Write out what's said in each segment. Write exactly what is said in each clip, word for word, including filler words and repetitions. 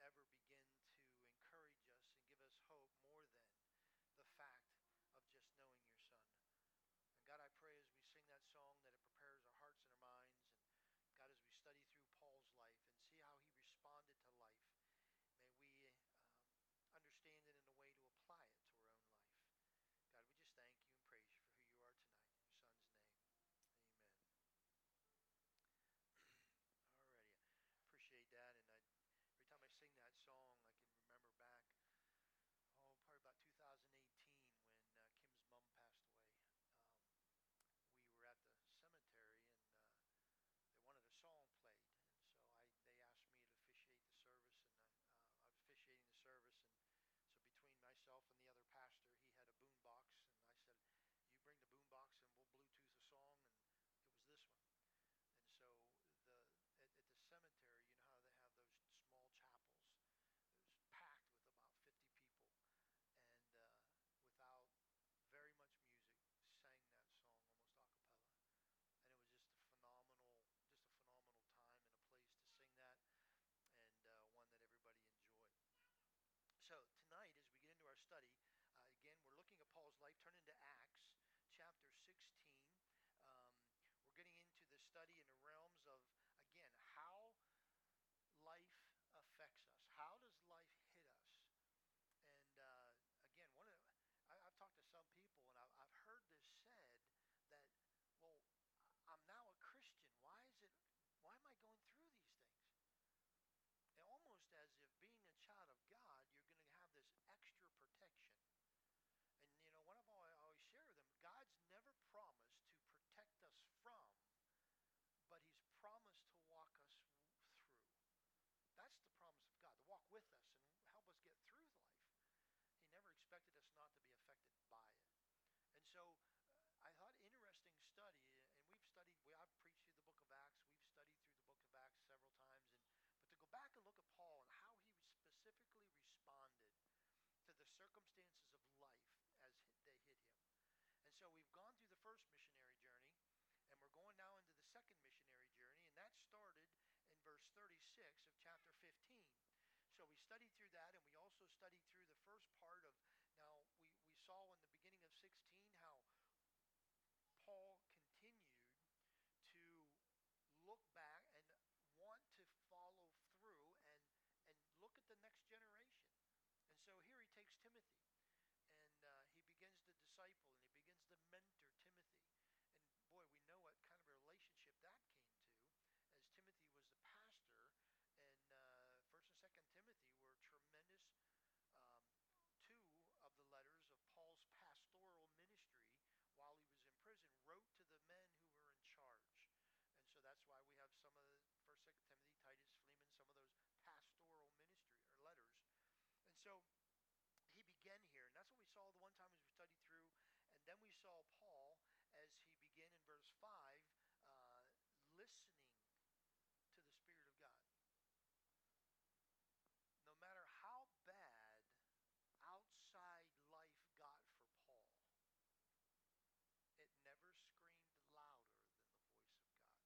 ever begin to encourage us and give us hope more than the fact of just knowing your Son. And God, I pray as we sing that song that it prepares our hearts and our minds. And God, as we study through Paul's life and see how he responded to life, may we um, understand it in a way to apply it to our own life. God, we just thank you and praise you for who you are tonight. In your Son's name, amen. Alrighty. Appreciate that. And I, every time I sing that song, I can remember back, oh, probably about two thousand eighteen when uh, Kim's mom passed away. Um, we were at the cemetery and uh, they wanted a song played. And so I, they asked me to officiate the service, and I, uh, I was officiating the service. And so between myself and the other pastor, he had a boom box, and I said, "You bring the boom box, and we'll Bluetooth a song." And it was this one. And so the at, at the cemetery, you know how they have those small chapels. It was packed with about fifty people, and uh, without very much music, sang that song almost a cappella. And it was just a phenomenal, just a phenomenal time and a place to sing that, and uh, one that everybody enjoyed. So tonight, as we get into our study, uh, again, we're looking at Paul's life. Turn into Acts chapter sixteen. Um, we're getting into the study in the realms of, again, how life affects us. How does life hit us? And uh, again, one of the, I, I've talked to some people, and I, I've heard this said that, well, I'm now a Christian. Why is it? Why am I going through these things? And almost as if being a child of God, you're going to have this extra protection. And you know, one of all I always share with them, God's never promised to protect us from, but He's promised to walk us through. That's the promise of God, to walk with us and help us get through life. He never expected us not to be affected by it. And so uh, I thought interesting study, and we've studied, we, I've preached through the book of Acts, we've studied through the book of Acts several times, and but to go back and look at Paul and how he specifically responded to the circumstances of life as they hit him. And so we've gone through the first missionary journey, and we're going now into the second missionary journey, and that started in verse thirty-six of chapter fifteen. So we studied through that, and we also studied through the first part of, now we, we saw in the beginning of sixteen how Paul continued to look back and want to follow through and, and look at the next generation. And so here he takes Timothy, and uh, he begins to disciple, and he begins to mentor Timothy. And boy, we know what kind of a relationship that came to, as Timothy was the pastor, and uh, First and Second Timothy were tremendous um, two of the letters of Paul's pastoral ministry while he was in prison, wrote to the men who were in charge. And so that's why we have some of the First, Second Timothy, Titus, Philemon, some of those pastoral ministry or letters. And so he began here, and that's what we saw the one time as we studied through. And then we saw Paul as he began in verse five, uh, listening to the Spirit of God. No matter how bad outside life got for Paul, it never screamed louder than the voice of God.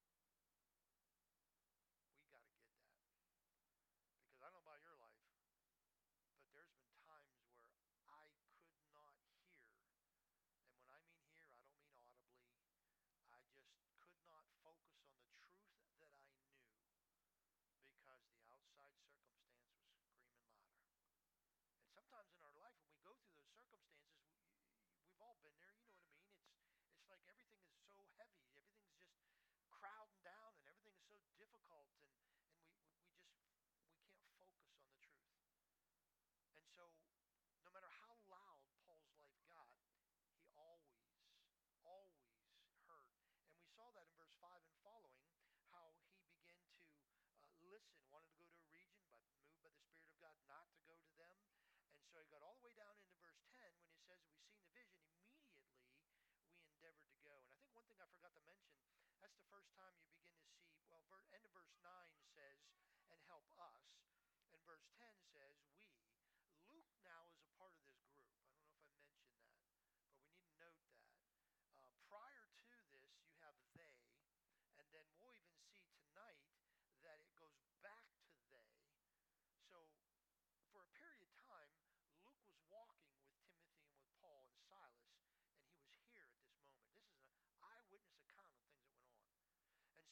We got to get that. Because I don't know about your life, but there's been times where I could not hear. And when I mean hear, I don't mean audibly. I just could not focus on the truth that I knew because the outside circumstance was screaming louder. And sometimes in our life, when we go through those circumstances, we, we've all been there. You know what I mean? It's it's like everything is so heavy. Everything's just crowding down, and everything is so difficult, and and we we just we can't focus on the truth. And so, no matter how loud Paul's life got, he always always heard. And we saw that in verse five and following, how he began to uh, listen, wanted to go to a region, but moved by the Spirit of God not to go to them. And so he got all the way down into verse ten when he says, we've seen the vision, immediately we endeavored to go. And I think one thing I forgot to mention, that's the first time you begin to see, well, ver- end of verse nine says, and help us. And verse ten says, we. Luke now is a part of this group. I don't know if I mentioned that, but we need to note that. Uh, prior to this, you have they, and then we'll even see tonight that it goes back to they. So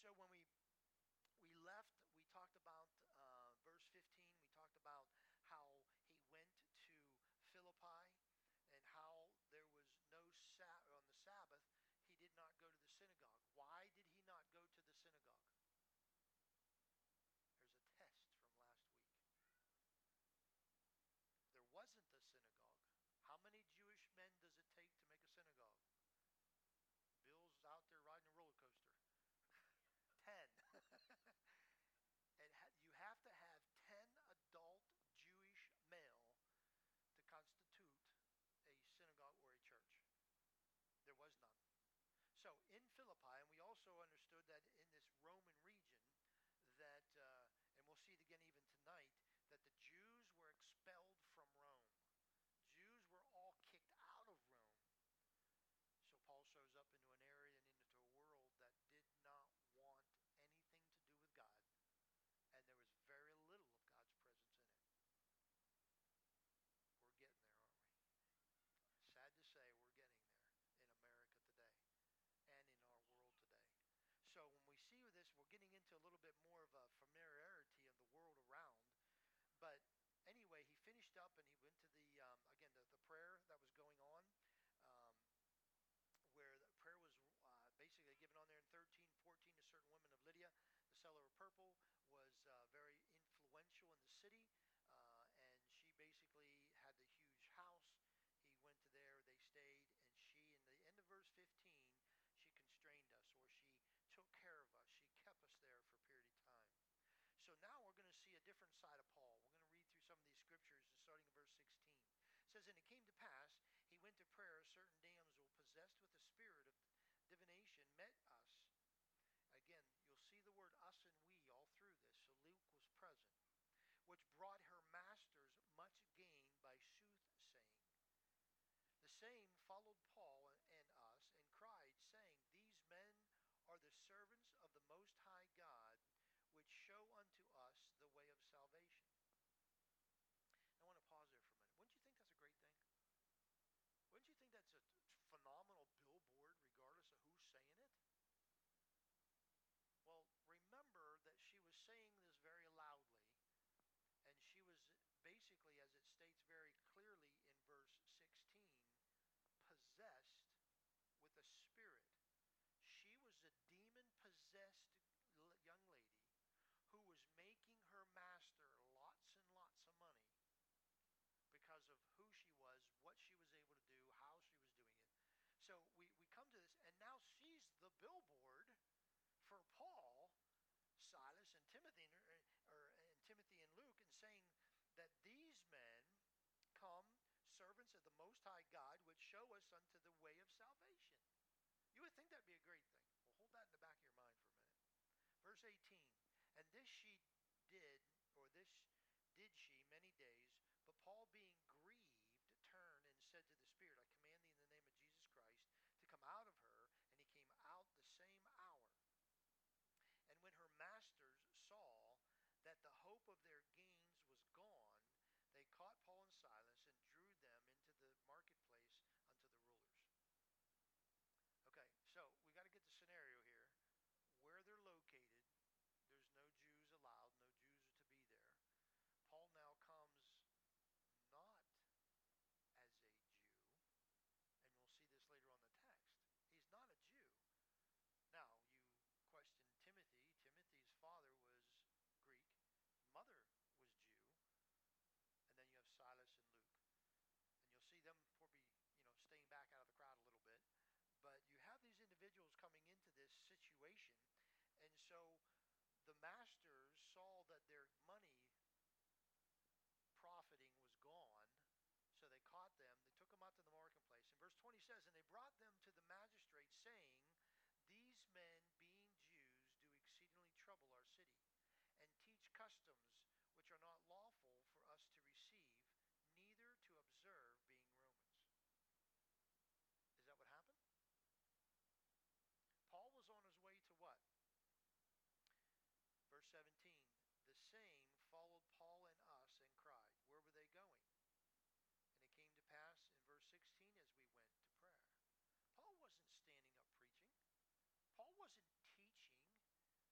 so when we we left, we talked about uh, verse fifteen. We talked about how he went to Philippi and how there was no sa- on the Sabbath, he did not go to the synagogue. Why did he not go to the synagogue? There's a test from last week. There wasn't a synagogue. How many Jewish men does it take to make a synagogue? Bill's out there riding a roller coaster. Ten. And you have to have ten adult Jewish male to constitute a synagogue or a church. There was none. So in Philippi, and we also understood that in this Roman region, that, uh, and we'll see it again even tonight, that the Jews were expelled from Rome. Jews were all kicked out of Rome. So Paul shows up into an area and into a world that did not want anything to do with God, and there was very little of God's presence in it. We're getting there, aren't we? Sad to say, we're getting there in America today and in our world today. So when we see this, we're getting into a little bit more of a familiarity of the world around. But anyway, he finished up and he went to the, um, again, the, the prayer that was going on, um, where the prayer was uh, basically given on there in thirteen, fourteen to certain women of Lydia. The seller of purple was uh, very influential in the city, uh, and she basically had the huge house. He went to there, they stayed, and she, in the end of verse fifteen, she constrained us, or she took care of us. She kept us there for a period of time. So now we're going to see a different side of Paul. We're going to read through some of these scriptures, starting in verse sixteen. It says, "And it came to pass, he went to prayer, a certain damsel possessed with the spirit of divination met us." Again, you'll see the word us and we all through this, so Luke was present. "Which brought her masters much gain by soothsaying. The same followed Paul and us, and cried, saying, These men are the servants of the Most High God, which show unto us the way of salvation." I want to pause there for a minute. Wouldn't you think that's a great thing? Wouldn't you think that's a phenomenal billboard, regardless of who's saying it? Well, remember that she was saying this very loudly, and she was basically, as it states very clearly in verse sixteen, possessed with a spirit. She was a demon-possessed young lady who was making her master lots and lots of money because of who she was, what she was able to do, how she was doing it. So we, we come to this, and now she's the billboard for Paul, Silas, and Timothy, or, or and Timothy and Luke, and saying that these men come, servants of the Most High God, which show us unto the way of salvation. You would think that'd be a great thing. Well, hold that in the back of your mind for a minute. Verse eighteen, "And this she did, or this did she many days, but Paul being grieved turned and said to the Spirit, I command thee in the name of Jesus Christ to come out of her. And he came out the same hour. And when her masters saw that the hope of their gains was gone, they caught Paul and Silas and drew them into the marketplace unto the rulers." Okay, so we got to get the scenario here. Where they're located, there's no Jews allowed, no Jews are to be there. Paul now comes not as a Jew, and we'll see this later on in the text. He's not a Jew. Now, you question Timothy. Timothy's father was Greek, his mother was Jew, and then you have Silas and Luke. And you'll see them probably, you know, staying back out of the crowd a little bit. But you have these individuals coming into this situation, and so the masters saw that their money profiting was gone, so they caught them. They took them out to the marketplace. And verse twenty says, "And they brought them to the magistrate, saying, These men, being Jews, do exceedingly trouble our city, and teach customs which are not lawful for us to receive, neither to observe, being Romans." Is that what happened? Paul was on his way to what? Verse seventeen, "The same followed Paul and us and cried." Where were they going? "And it came to pass," in verse sixteen, "as we went to prayer." Paul wasn't standing up preaching. Paul wasn't teaching.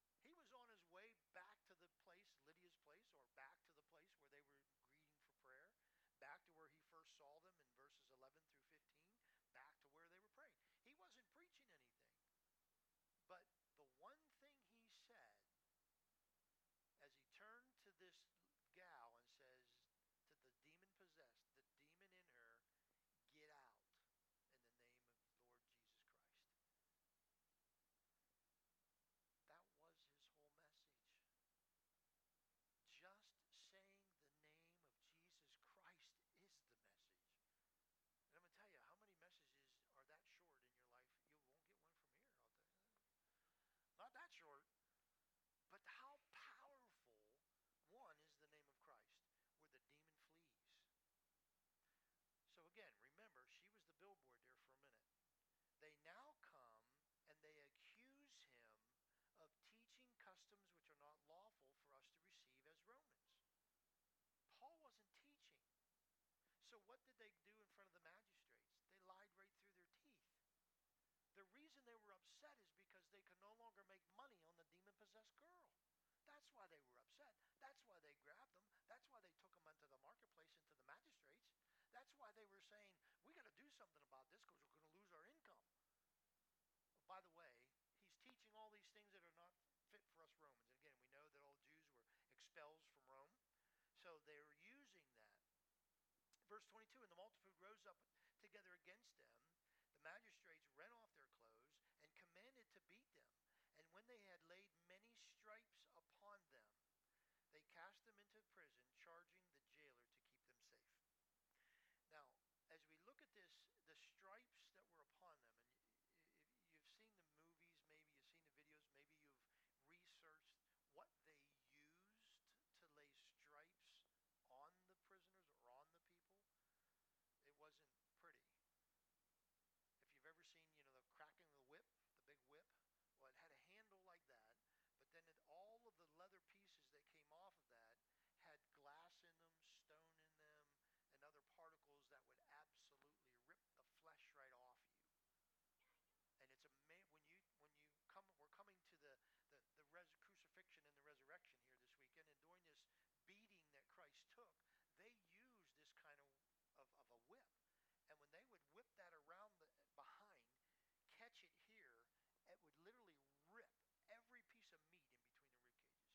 they do in front of the magistrates? They lied right through their teeth. The reason they were upset is because they could no longer make money on the demon-possessed girl. That's why they were upset. That's why they grabbed them. That's why they took them into the marketplace, into the magistrates. That's why they were saying, we got to do something about this because we're going to lose our income. Oh, by the way, he's teaching all these things that are not fit for us Romans. And again, we know that all Jews were expelled from Rome. So they were using that. Verse twenty-two, and the multitude rose up together against them. The magistrates rent off their clothes and commanded to beat them. And when they had laid many stripes upon them, they cast them into prison, charging the jailer to keep them safe. Now, as we look at this, the stripes that were upon them, and if you've seen the movies, maybe you've seen the videos, maybe you've researched what they used to lay stripes on the prisoners or on the people, it wasn't pretty. If you've ever seen, you know, the cracking of the whip, the big whip, well, it had a handle like that, but then it, all of the leather pieces that came off of that had glass in them, stone in them, and other particles that would absolutely rip the flesh right off you. And it's amazing when you when you come. We're coming to the the the res- crucifixion and the resurrection here this weekend, and during this beating that Christ took, they used this kind of of, of a whip, and when they would whip that around the behind, catch it here, it would literally rip every piece of meat in between the rib cages.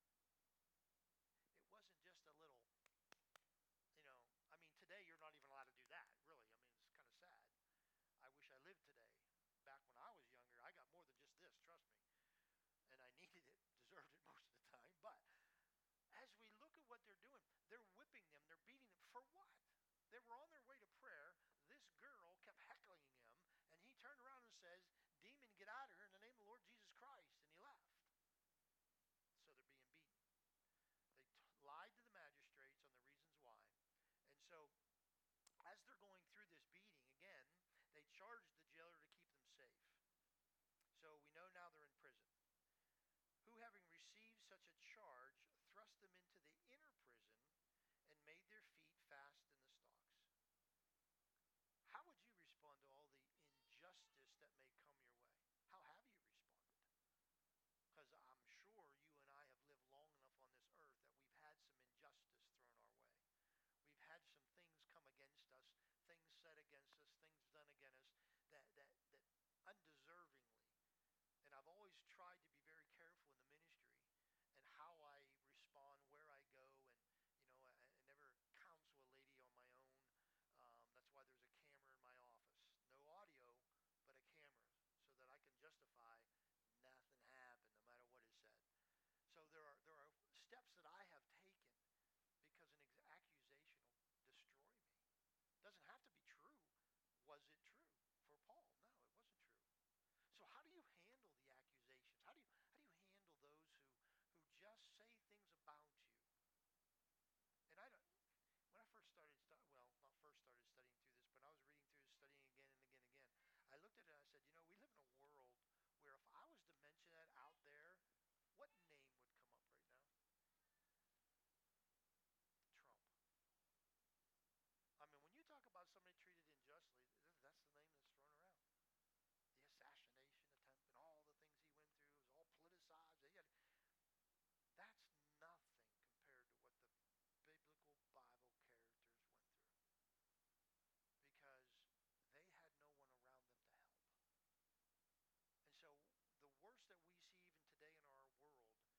It wasn't just a little, you know. I mean, today you're not even allowed to do that. Really, I mean, it's kind of sad. I wish I lived today. Back when I was younger, I got more than just this, trust me. And I needed it, deserved it most of the time. But as we look at what they're doing, they're whipping them, they're beating them. For what? They were on their way to prayer. This girl kept heckling him, and he turned around and says, demon, get out of here in the name of the Lord Jesus Christ. And he left. So they're being beaten. They t- lied to the magistrates on the reasons why. And so as they're going through this beating, again, they charged the jailer to keep them safe. So we know now they're in prison. Who, having received such a charge, thrust them into the inner prison and made their feet fast in the stocks. How would you respond to all the injustice that may come your way? How have you responded? Because I'm sure you and I have lived long enough on this earth that we've had some injustice thrown our way. We've had some things come against us, things said against us, things done against us that, that, that undeservingly. And I've always tried to be very careful in the ministry and how I respond, where I go. And, you know, I, I never counsel a lady on my own. Um, that's why there's a camera in my office. No audio, but a camera so that I can justify nothing happened no matter what is said. So there are, there are steps that I have taken because an ex- accusation will destroy me. It doesn't have to be true. Was it true for Paul? No, it wasn't true. So how do you handle the accusations? How do you how do you handle those who who just say things about you? And I don't. When I first started, well, not first started studying through this, but I was reading through, studying again and again and again. I looked at it and I said, you know, we live in a world where if I was to mention that out there, what name would come up right now? Trump. I mean, when you talk about somebody treated unjustly, that's the name that's thrown around. The assassination attempt and all the things he went through, it was all politicized. Had, that's nothing compared to what the biblical Bible characters went through. Because they had no one around them to help. And so the worst that we see even today in our world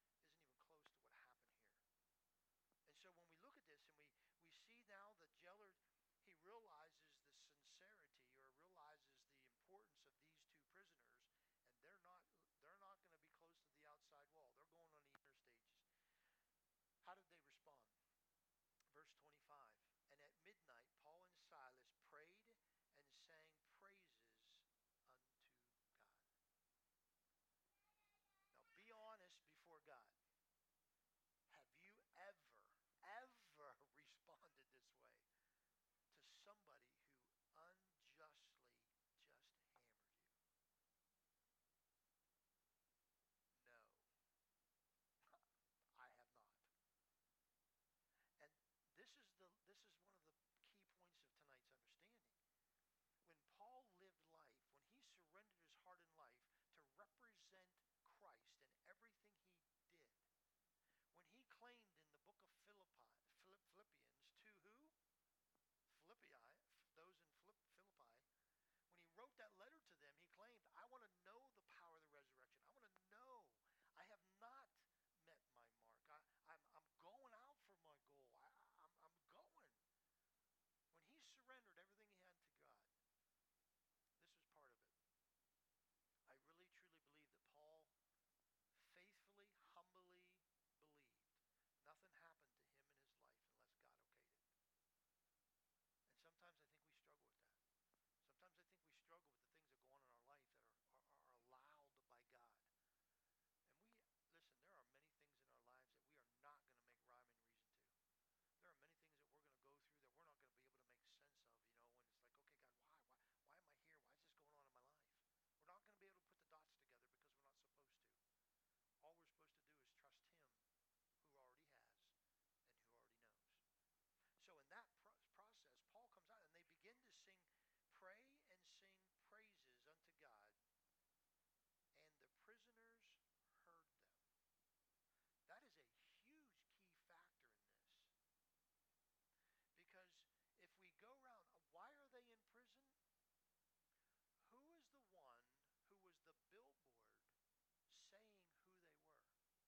that letter to them, he claimed, I want to know the power of the resurrection. I want to know. I have not met my mark. I, I'm, I'm going out for my goal. I, I'm, I'm going. When he surrendered everything he had to God, this was part of it. I really truly believe that Paul faithfully, humbly believed nothing happened to him in his life unless God okayed it. And sometimes I think we struggle with that. Sometimes I think we struggle with the things that go on in our life that are, are, are allowed by God. And we, listen, there are many things in our lives that we are not going to make rhyme and reason to. There are many things that we're going to go through that we're not going to be able to make sense of, you know, when it's like, okay, God, why? Why, why am I here? Why is this going on in my life? We're not going to be able to put the dots together because we're not supposed to. All we're supposed to do is trust him who already has and who already knows. So in that pro- process, Paul comes out and they begin to sing, pray and sing praises unto God, and the prisoners heard them. That is a huge key factor in this. Because if we go around, why are they in prison? Who is the one who was the billboard saying who they were?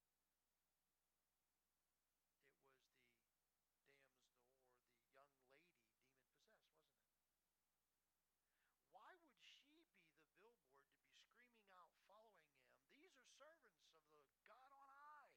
It was the damsel or the young lady demon possessed, wasn't it? Why would she be the billboard to be screaming out, following him, these are servants of the God on high?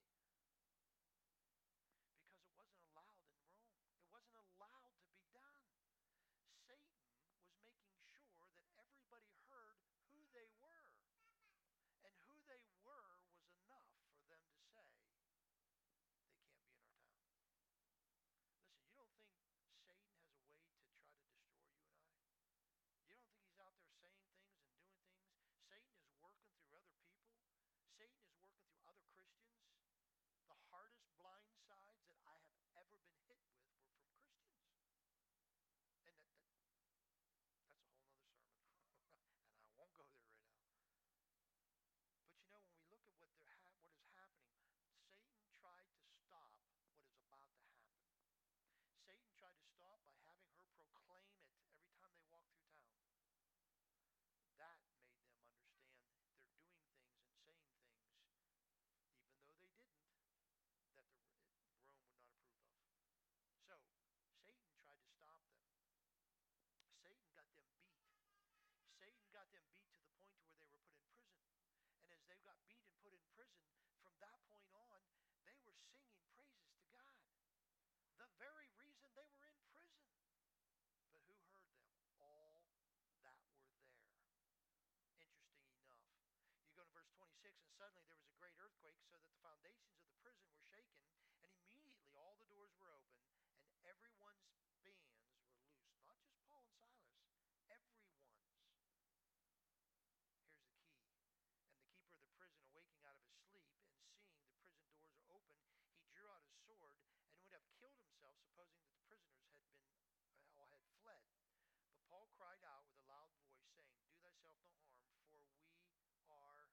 Because it wasn't allowed in Rome. It wasn't allowed to be done. Satan was making sure that everybody heard who they were. And who they were was enough for them to say, they can't be in our town. Listen, you don't think Satan has a way to try to destroy you and I? You don't think he's out there saying things and doing things? Satan is working through other people. Satan is working through other Christians. The hardest blind sides that I have ever been hit with were from Christians. And that, that that's a whole nother sermon. And I won't go there right now. But you know, when we look at what, ha- what is happening, Satan tried to stop what is about to happen. Satan tried to stop by having her proclaim it every time they walked through town. That made them understand they're doing things and saying things, even though they didn't, that the Rome would not approve of. So Satan tried to stop them. Satan got them beat. Satan got them beat to the point to where they were put in prison. And as they got beat and put in prison, from that point on, they were singing praises to God. The very reason they were in prison. But who heard them? All that were there. Interesting enough. You go to verse twenty-six, and suddenly there was a great earthquake, so that the foundations of the prison were shaken, and immediately all the doors were open, and everyone's bands were loosed. Not just Paul and Silas, everyone's. Here's the key. And the keeper of the prison, awaking out of his sleep and seeing the prison doors are open, he drew out his sword and would have killed himself, supposing that the prisoners had been all had fled. But Paul cried out with a loud voice, saying, do thyself no harm, for we are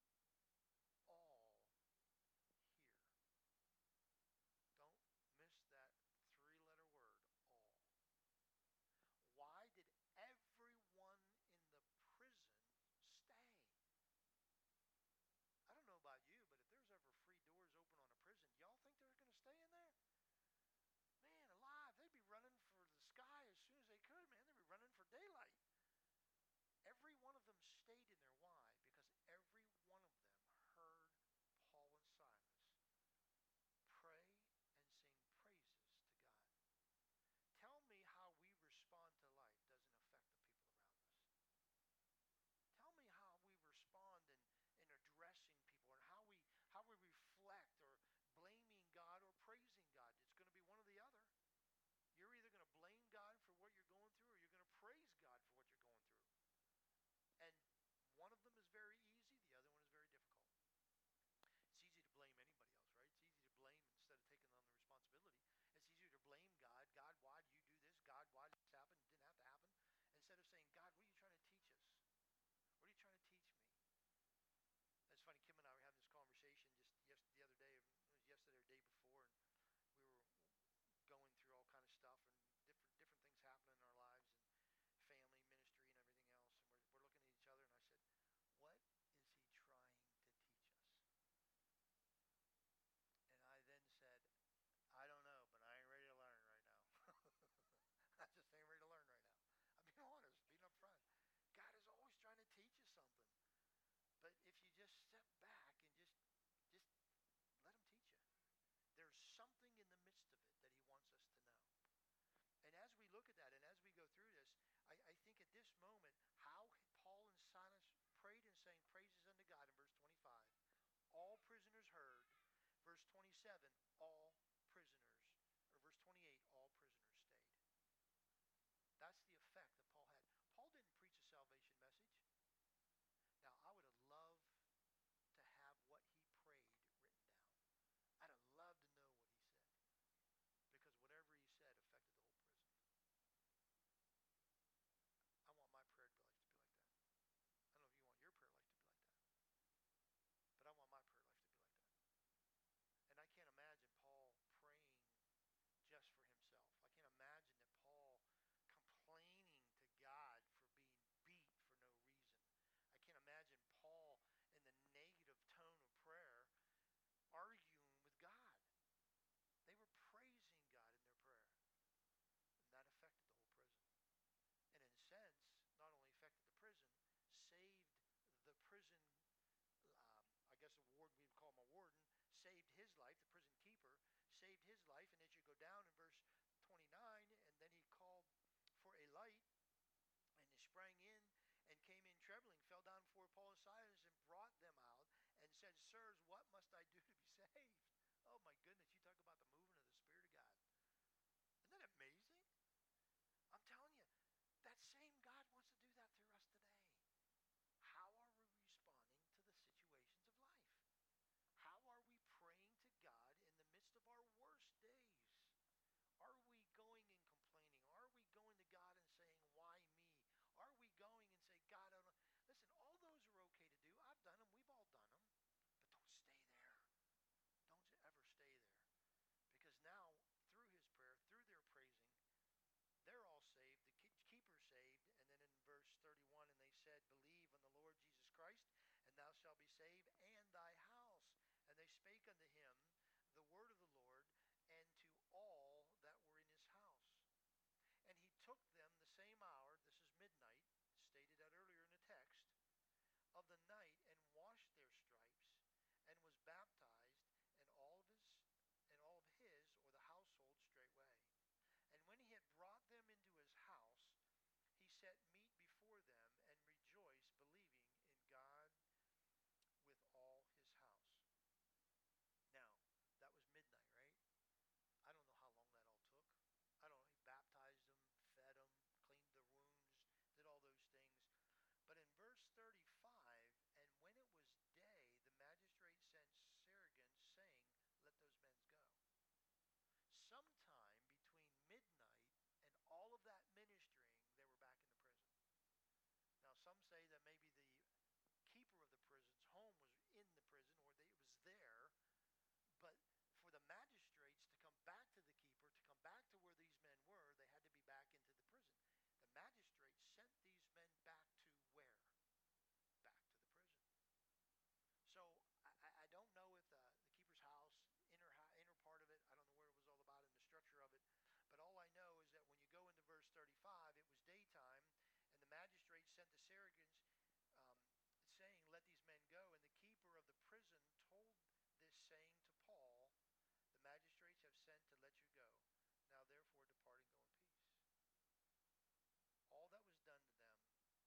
all here. Don't miss that three-letter word, all. Why did everyone in the prison stay? I don't know about you, but if there's ever free doors open on a prison, y'all think they're going to stay in there? Man, alive, they'd be running for the sky as soon as they could, man. They'd be running for daylight. Every one of them stayed in there. Why? Because every one of them heard Paul and Silas pray and sing praises to God. Tell me how we respond to life doesn't affect the people around us. Tell me how we respond in, in addressing people, or how we how we reflect, or blaming God or praising God. It's going to be one or the other. You're either going to blame God for what you're going through, or you're going to praise God for what you're going through. And one of them is very easy, the other one is very difficult. It's easy to blame anybody else, right? It's easy to blame instead of taking on the responsibility. It's easier to blame God. God, why did you do this? God, why did this happen? It didn't have to happen. Instead of saying, God, what are you trying to teach us? What are you trying to teach me? It's funny, Kim and I were having this conversation just yes, the other day, it was yesterday or the day before, and we were going through all kind of stuff and different different things happening in our lives, and family, ministry, and everything else. And we're, we're looking this moment, how Paul and Silas prayed and sang praises unto God in verse twenty-five. All prisoners heard. Verse twenty-seven, all prisoners, or verse twenty-eight, all prisoners stayed. That's the effect that Paul had. Paul didn't preach a salvation message. Now, I would have loved to have what he prayed written down. I'd have loved to know what he said, because whatever he said affected the whole prison. I want my prayer life to be like that. I don't know if you want your prayer life to be like that, but I want my prayer life to be like that. And I can't imagine Paul praying just for himself. I can't imagine that Paul complaining to God for being beat for no reason. I can't imagine Paul in the negative tone of prayer arguing with God. They were praising God in their prayer. And that affected the whole prison. And in a sense, not only affected the prison, saved the prison, um, I guess a warden, we would call him a warden, saved his life, the prison keeper, saved his life. And as you go down in verse twenty-nine, and then he called for a light, and he sprang in and came in trembling, fell down before Paul and Silas, and brought them out, and said, Sirs, what must I do to be saved? Oh my goodness, you talk about the movement of the Spirit of God. Isn't that amazing? I'm telling you, that same God wants to do that through us today. How are we responding to the situations of life? How are we praying to God in the midst of our worst days? Are we going and complaining? Are we going to God and saying, why me? Are we going and say, God, I don't know. Listen, all those are okay to do. I've done them. We've all done them. But don't stay there. Don't ever stay there. Because now, through his prayer, through their praising, they're all saved, the keeper saved. And then in verse thirty-one, and they said, believe on the Lord Jesus Christ, and thou shalt be saved, and thy house. And they spake unto him the word of the Lord, and to all that were in his house. And he took them the same hour, this is midnight, stated that earlier in the text, of the night, and washed their stripes, and was baptized, and all of his, and all of his, or the household, straightway. And when he had brought them into his house, he set meat before them, and rejoiced, believing in God with all his house. Now, that was midnight, right? I don't know how long that all took. I don't know. He baptized them, fed them, cleaned the wounds, did all those things. But in verse thirty-five, and when it was day, the magistrate sent Sergeants, saying, let those men go. Sometime between midnight and all of that ministering, they were back in the prison. Now, some say that maybe the keeper of the prison's home was in the prison, or they, it was there. But for the magistrates to come back to the keeper, to come back to where these men were, they had to be back into the prison. The magistrates sent these men back to where? Back to the prison. So I, I don't know if the, the keeper's house, inner inner part of it, I don't know where it was all about in the structure of it. But all I know is that when you go into verse thirty-five, it was daytime, and the magistrates sent the Sergeants, um, saying, let these men go. And the keeper of the prison told this saying to Paul, the magistrates have sent to let you go. Now therefore depart and go in peace. All that was done to them,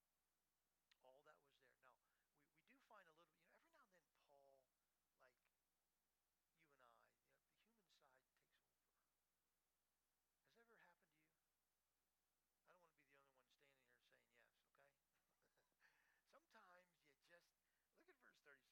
all that was there. Now, we, we do find a little, you know, every now and then Paul, like you and I, you know, the human side takes over. Has that ever happened to you? I don't want to be the only one standing here saying yes, okay? Sometimes you just, look at verse thirty-six.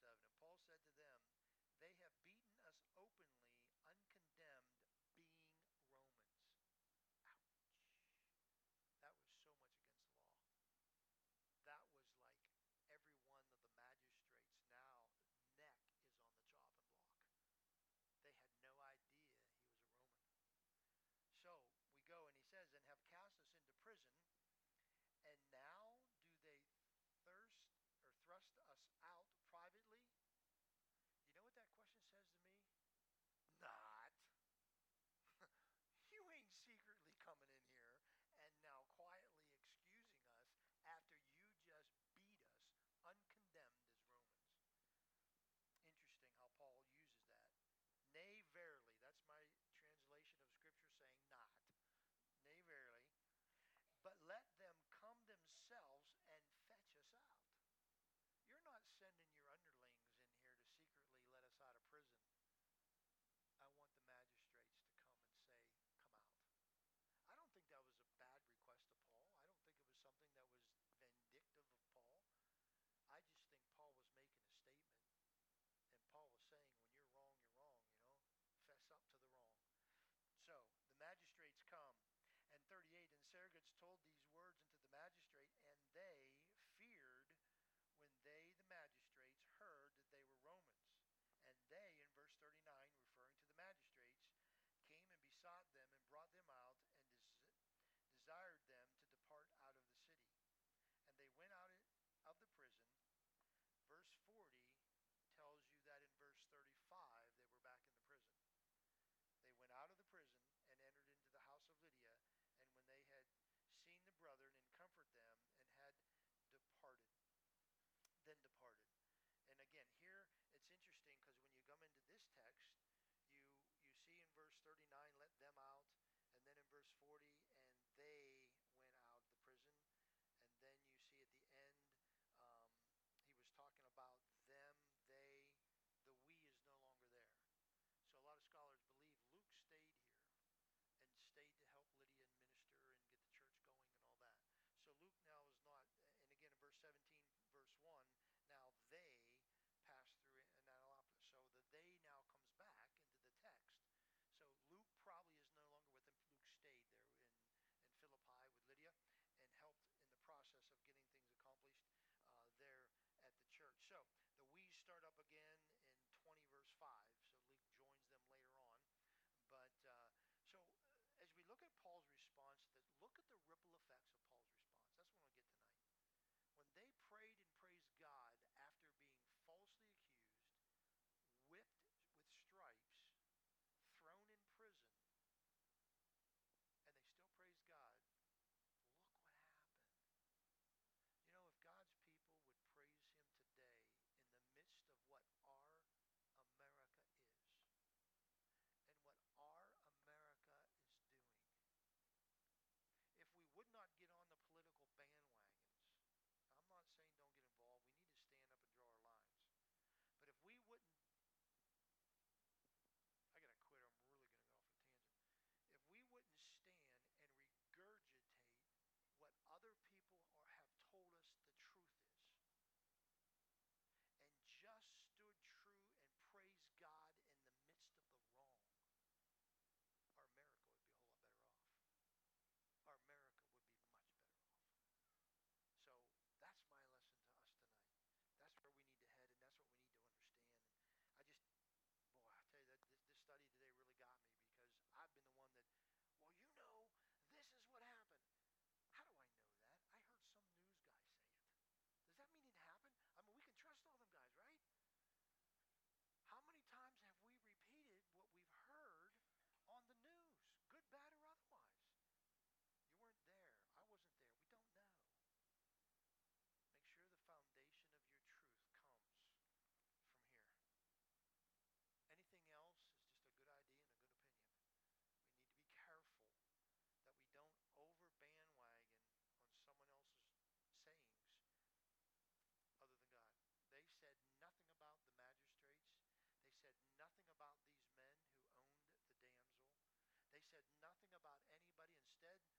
this text, you you see in verse thirty-nine, let them out, and then in verse forty, and they went out of the prison, and then you see at the end, um, he was talking about them, they, the we is no longer there. So a lot of scholars believe Luke stayed here and stayed to help Lydia and minister and get the church going and all that. So Luke now is not, and again in verse seventeen, verse one, now they pass through Annapolis. So the they now comes back into the text. So Luke probably is no longer with them. Luke stayed there in, in Philippi with Lydia and helped in the process of getting things accomplished uh, there at the church. So the we start up again in twenty verse five. So Luke joins them later on. But uh, so uh, as we look at Paul's response, that look at the ripple effects of Paul's response. That's what I want to get tonight. When they prayed and praised God after being falsely accused, whipped with stripes, thrown in prison, and they still praised God, look what happened. You know, if God's people would praise him today in the midst of what our America is and what our America is doing, if we would not get on the political bandwagons, I'm not saying don't get involved. We need to stand up and draw our lines. But if we wouldn't, I got to quit. I'm really going to go off on a tangent. If we wouldn't stand and regurgitate what other people are, have told us the truth is, and just stood true and praised God in the midst of the wrong, our America would be a whole lot better off. Our America would be much better off. So that's my lesson to us tonight. That's where we need to head, and that's what we need to understand. And I just, boy, I tell you that this, this study today really got me, because I've been the one that, well, you know, this is what happened. How do I know that? I heard some news guy say it. Does that mean it happened? I mean, we can trust all them guys, right? How many times have we repeated what we've heard on the news, good, bad, or otherwise? You weren't there. I wasn't there. We don't know. Make sure the foundation of your truth comes from here. Anything else is just a good idea and a good opinion. We need to be careful that we don't over bandwagon on someone else's sayings other than God. They said nothing about the magistrates. They said nothing about these men who owned the damsel. They said nothing about anybody. Instead,